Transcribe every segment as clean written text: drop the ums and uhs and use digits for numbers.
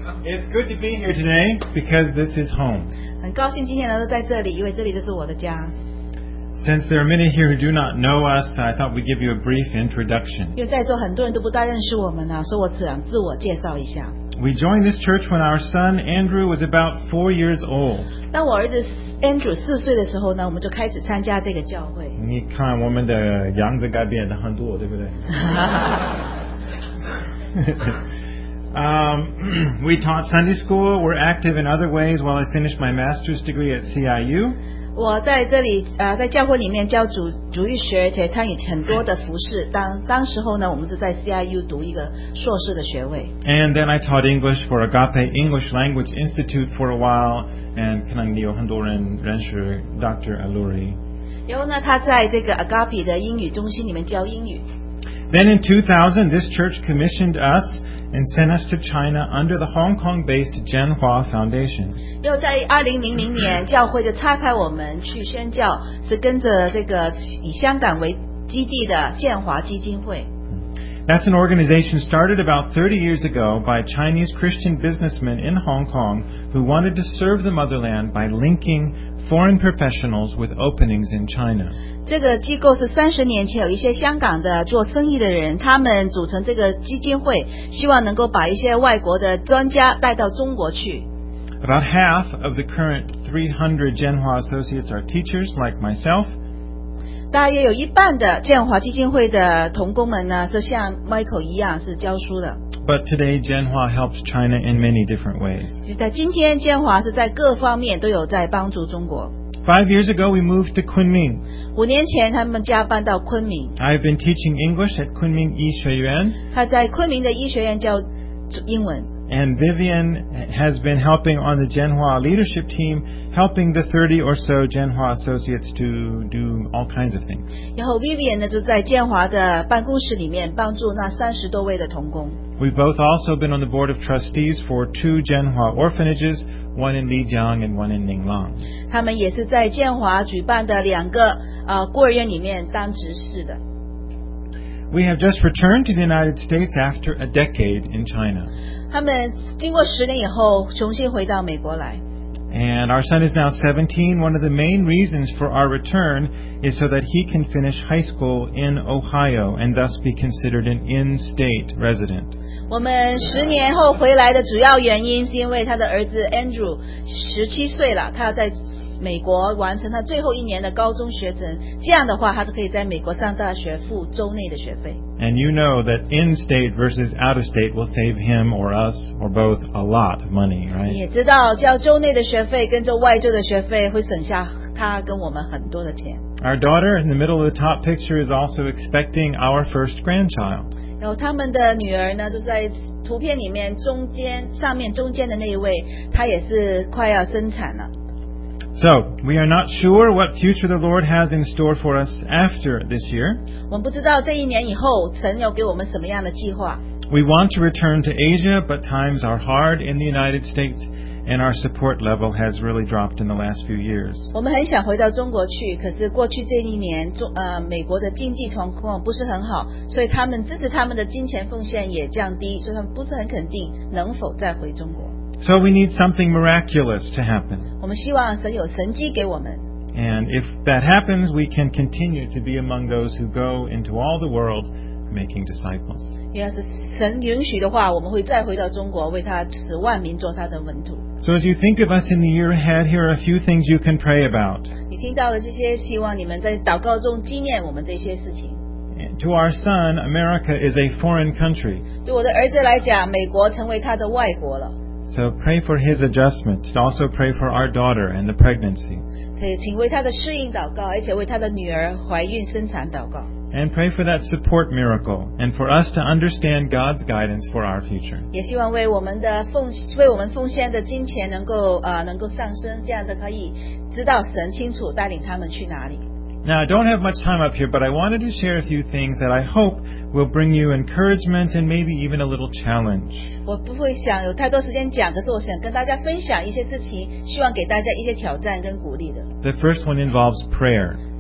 It's good to be here today because this is home. 很高兴今天能够在这里，因为这里就是我的家。 Since there are many here who do not know us, I thought we'd give you a brief introduction. 因为在座很多人都不大认识我们啊，所以我只想自我介绍一下。 We joined this church when our son Andrew was about 4 years old. 当我儿子 Andrew 4岁的时候呢，我们就开始参加这个教会。 你看我们的样子改变得很多，对不对？ We taught Sunday school. We're active in other ways while I finished my master's degree at CIU. 我在这里在教会里面教主日学，且参与很多的服事。当时候呢，我们是在 CIU 读一个硕士的学位。 And then I taught English for Agape English Language Institute for a while. And 可能有很多人认识 Dr. Aluri. 然后呢，他在这个 Agape 的英语中心里面教英语。 Then in 2000, this church commissioned us and sent us to China under the Hong Kong-based Jianhua Foundation. 又在2000年，教会就差派我们去宣教，是跟着这个以香港为基地的建华基金会。 That's an organization started about 30 years ago by Chinese Christian businessmen in Hong Kong who wanted to serve the motherland by linking foreign professionals with openings in China. 这个机构是30年前有一些香港的做生意的人，他们组成这个基金会，希望能够把一些外国的专家带到中国去。 About half of the current 300 Jianhua associates are teachers like myself. 大约有一半的建华基金会的同工们呢，是像 Michael 一样是教书的。 But today, Jianhua helps China in many different ways. 在今天，建华是在各方面都有在帮助中国。 5 years ago, we moved to Kunming. 5年前，他们家搬到昆明。 I've been teaching English at Kunming Yi Shuiyuan. 他在昆明的医学院教英文。 And Vivian has been helping on the Jianhua leadership team, helping the 30 or so Jianhua associates to do all kinds of things. 然后 Vivian 呢，就在建华的办公室里面帮助那30多位的同工。 We've both also been on the board of trustees for 2 Jianhua orphanages, one in Lijiang and one in Ninglang. 他们也是在建华举办的2个孤儿院里面当执事的。 We have just returned to the United States after a decade in China. 他们经过10年以后，重新回到美国来。 And our son is now 17. One of the main reasons for our return is so that he can finish high school in Ohio and thus be considered an in-state resident. 我们10年后回来的主要原因是因为他的儿子 Andrew 17岁了，他要在美国完成他最后1年的高中学程，这样的话他就可以在美国上大学付州内的学费。 And you know that in-state versus out-of-state will save him or us or both a lot of money, right? 你也知道，交州内的学费跟州外州的学费会省下他跟我们很多的钱。 Our daughter in the middle of the top picture is also expecting our first grandchild. 然后他们的女儿呢，就在图片里面上面中间的那一位，她也是快要生产了。 So, we are not sure what future the Lord has in store for us after this year. 我们不知道这1年以后，神有给我们什么样的计划。 We want to return to Asia, but times are hard in the United States, and our support level has really dropped in the last few years. 我们很想回到中国去，可是过去这1年，美国的经济状况不是很好，所以他们支持他们的金钱奉献也降低，所以他们不是很肯定能否再回中国。 So we need something miraculous to happen. 我们希望神有神迹给我们。 And if that happens, we can continue to be among those who go into all the world making disciples. 要是神允许的话，我们会再回到中国，为他使万民做他的门徒。 So as you think of us in the year ahead, here are a few things you can pray about. 你听到了这些，希望你们在祷告中纪念我们这些事情。 To our son, America is a foreign country. 对我的儿子来讲，美国成为他的外国了。 So pray for his adjustment. Also pray for our daughter and the pregnancy. 可以请为他的适应祷告，而且为他的女儿怀孕生产祷告。 And pray for that support miracle and for us to understand God's guidance for our future. 也希望为我们奉献的金钱能够上升，这样的可以知道神清楚带领他们去哪里。 Now, I don't have much time up here, but I wanted to share a few things that I hope will bring you encouragement and maybe even a little challenge. 我不会想有太多时间讲，可是我想跟大家分享一些事情，希望给大家一些挑战跟鼓励的。 The first one involves prayer.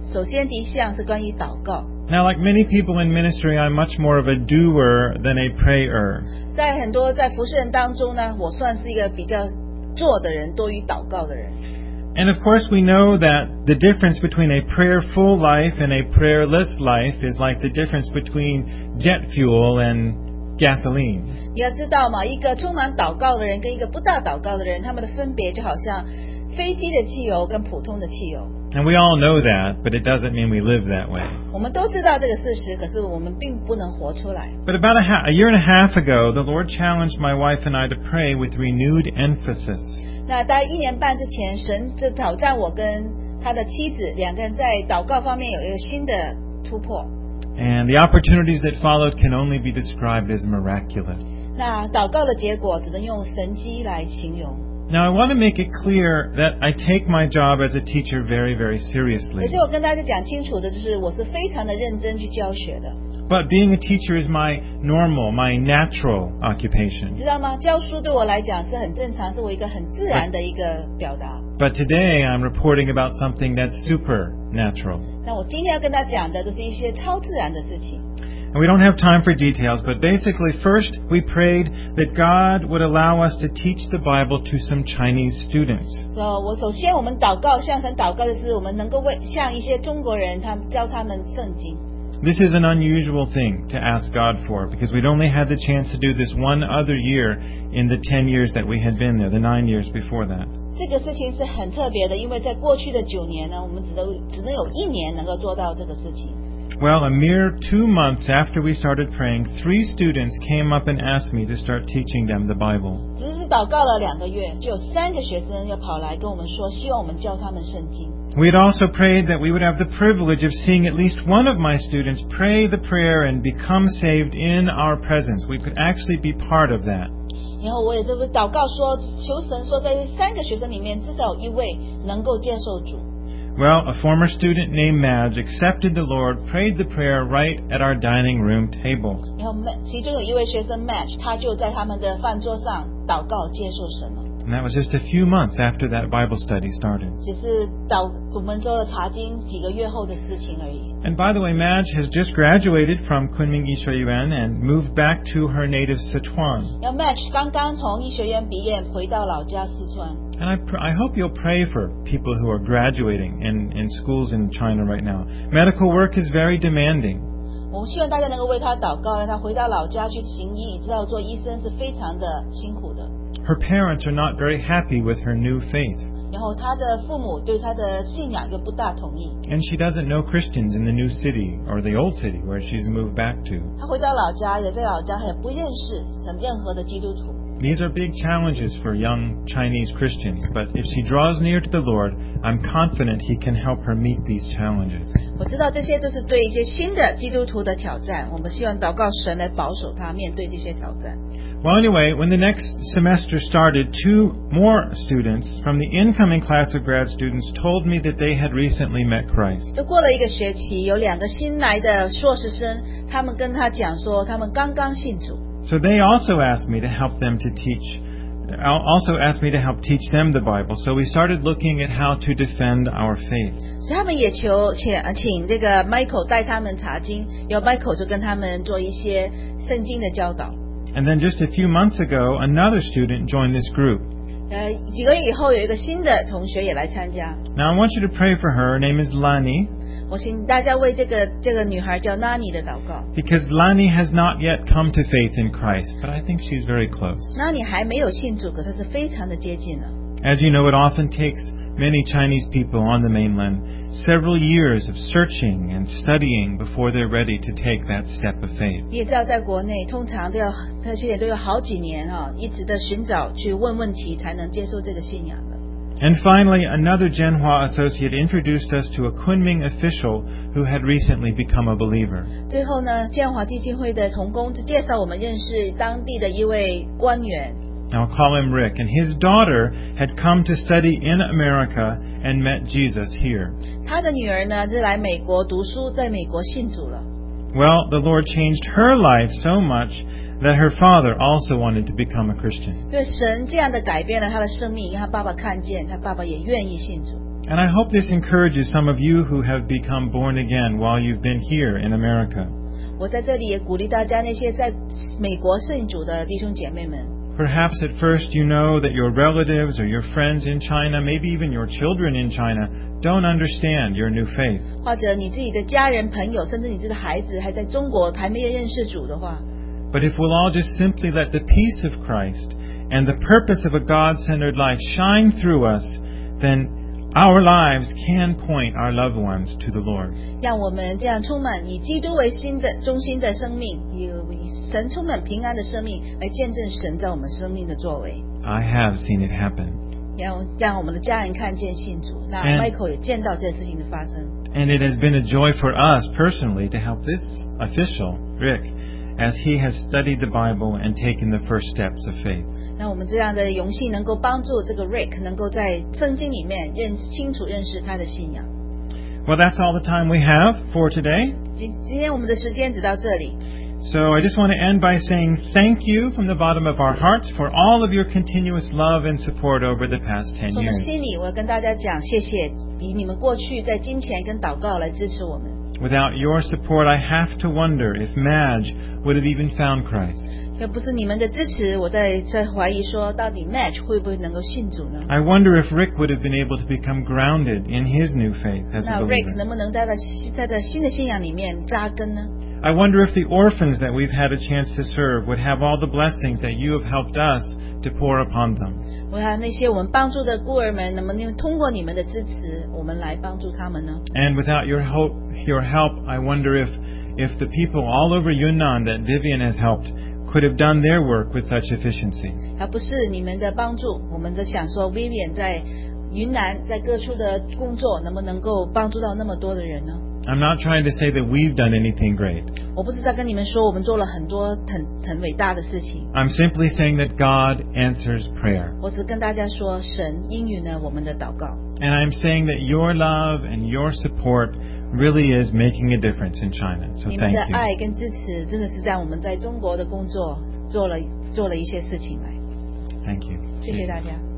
首先第一项是关于祷告。 Now, like many people in ministry, I'm much more of a doer than a prayer. 在很多在服侍人当中呢，我算是一个比较做的人多于祷告的人。 And of course, we know that the difference between a prayerful life and a prayerless life is like the difference between jet fuel and gasoline. 你要知道嘛，一个充满祷告的人跟一个不大祷告的人，他们的分别就好像飞机的汽油跟普通的汽油。 And we all know that, but it doesn't mean we live that way. 我们都知道这个事实，可是我们并不能活出来。 But about a year and a half ago, the Lord challenged my wife and I to pray with renewed emphasis. 那大概1年半之前，神就挑战我跟他的妻子两个人在祷告方面有一个新的突破。 And the opportunities that followed can only be described as miraculous. 那祷告的结果只能用神迹来形容。 Now, I want to make it clear that I take my job as a teacher very, very 可 seriously. 是我跟大家讲清楚的就是，我是非常的认真去教学的。 But being a teacher is my normal, my natural 你 occupation. 知道吗？教书对我来讲是很正常，是我一个很自然的一个表达。 But today I'm reporting about something that's supernatural. 那我今天要跟大家讲的，就是一些超自然的事情。 And we don't have time for details, but basically first we prayed that God would allow us to teach the Bible to some Chinese students. 我首先我们祷告，向神祷告的是，我们能够向一些中国人，教他们圣经。 This is an unusual thing to ask God for because we'd only had the chance to do this one other year in the 10 years that we had been there, the 9 years before that. 这个事情是很特别的，因为在过去的9年呢，我们只能有1年能够做到这个事情。 Well, a mere 2 months after we started praying, 3 students came up and asked me to start teaching them the Bible. 只是祷告了2个月，就有3个学生要跑来跟我们说，希望我们教他们圣经。 We had also prayed that we would have the privilege of seeing at least one of my students pray the prayer and become saved in our presence. We could actually be part of that. 然后我也就是祷告说，求神说，在这3个学生里面，至少有1位能够接受主。 Well, a former student named Madge accepted the Lord, prayed the prayer right at our dining room table. 然后其中有1位学生 Match， 他就在他们的饭桌上祷告接受神了。 And that was just a few months after that Bible study started. 只是我们做了查经几个月后的事情而已。 And by the way, Madge has just graduated from Kunming Yishuayuan and moved back to her native Sichuan. 然后 Match 刚刚从医学院毕业，回到老家四川。 And I hope you'll pray for people who are graduating in schools in China right now. Medical work is very demanding. 我希望大家能够为他祷告，让他回到老家去行医。你知道做医生是非常的辛苦的。 Her parents are not very happy with her new faith. 然后他的父母对他的信仰又不大同意。 And she doesn't know Christians in the new city or the old city where she's moved back to. 他回到老家，也在老家也不认识任何的基督徒。 These are big challenges for young Chinese Christians, but if she draws near to the Lord, I'm confident He can help her meet these challenges. 我知道这些都是对一些新的基督徒的挑战，我们希望祷告神来保守他面对这些挑战。 Well, anyway, when the next semester started, 2 more students from the incoming class of grad students told me that they had recently met Christ. 就过了1个学期，有2个新来的硕士生，他们跟他讲说，他们刚刚信主。 So they also asked me to help them to teach. Also asked me to help teach them the Bible. So we started looking at how to defend our faith. 所以他们也请这个 Michael 带他们查经，由 Michael 就跟他们做一些圣经的教导。 And then just a few months ago, another student joined this group. 几个月以后，有一个新的同学也来参加。 Now I want you to pray for her. Her name is Lani. 我请大家为这个女孩叫 Nani 的祷告。 Because Lani has not yet come to faith in Christ, but I think she's very close. Nani 还没有信主，可是是非常的接近了。 As you know, it often takes many Chinese people on the mainland several years of searching and studying before they're ready to take that step of faith. 你也知道，在国内通常这些人都要好几年一直的寻找去问问题，才能接受这个信仰的。 And finally, another Zhenhua associate introduced us to a Kunming official who had recently become a believer. 最后呢，建华基金会的同工就介绍我们认识当地的一位官员。 I'll call him Rick. And his daughter had come to study in America and met Jesus here. 他的女儿呢，是来美国读书，在美国信主了。 Well, the Lord changed her life so much that her father also wanted to become a Christian. 因为神这样的改变了他的生命，让他爸爸看见，他爸爸也愿意信主。 And I hope this encourages some of you who have become born again while you've been here in America. 我在这里也鼓励大家，那些在美国信主的弟兄姐妹们。 Perhaps at first you know that your relatives or your friends in China, maybe even your children in China, don't understand your new faith. 或者你自己的家人、朋友，甚至你自己的孩子还在中国还没有认识主的话。 But if we'll all just simply let the peace of Christ and the purpose of a God-centered life shine through us, then our lives can point our loved ones to the Lord. 让我们这样充满以基督为中心的生命，以神充满平安的生命来见证神在我们生命的作为。 I have seen it happen. 让我们的家人看见信主，那 Michael 也见到这事情的发生。 And it has been a joy for us personally to help this official, Rick, as he has studied the Bible and taken the first steps of faith. 那我们这样的荣幸能够帮助这个 Rick 能够在圣经里面清楚认识他的信仰。 Well, that's all the time we have for today. 今天我们的时间只到这里。 So I just want to end by saying thank you from the bottom of our hearts for all of your continuous love and support over the past 10 从我们 years. 心里，我要跟大家讲，谢谢以你们过去在金钱跟祷告来支持我们。 Without your support, I have to wonder if Madge would have even found Christ. 要不是你们的支持，我在怀疑说，到底 Madge 会不会能够信主呢？ I wonder if Rick would have been able to become grounded in his new faith as 那 a Rick believer. 能不能在他新的信仰里面扎根呢？ I wonder if the orphans that we've had a chance to serve would have all the blessings that you have helped us to pour upon them. 我看那些我们帮助的孤儿们，能不能通过你们的支持，我们来帮助他们呢？ And without your help, I wonder if the people all over Yunnan that Vivian has helped could have done their work with such efficiency. 要不是你们的帮助，我们在想说 Vivian 在云南在各处的工作，能不能够帮助到那么多的人呢？ I'm not trying to say that we've done anything great. 我不是在跟你们说我们做了很多很伟大的事情， I'm simply saying that God answers prayer. 我只跟大家说，神应允了我们的祷告。 And I'm saying that your love and your support really is making a difference in China. So 你们的 thank you. 爱跟支持，真的是在我们在中国的工作做了一些事情来。 Thank you. 谢谢大家。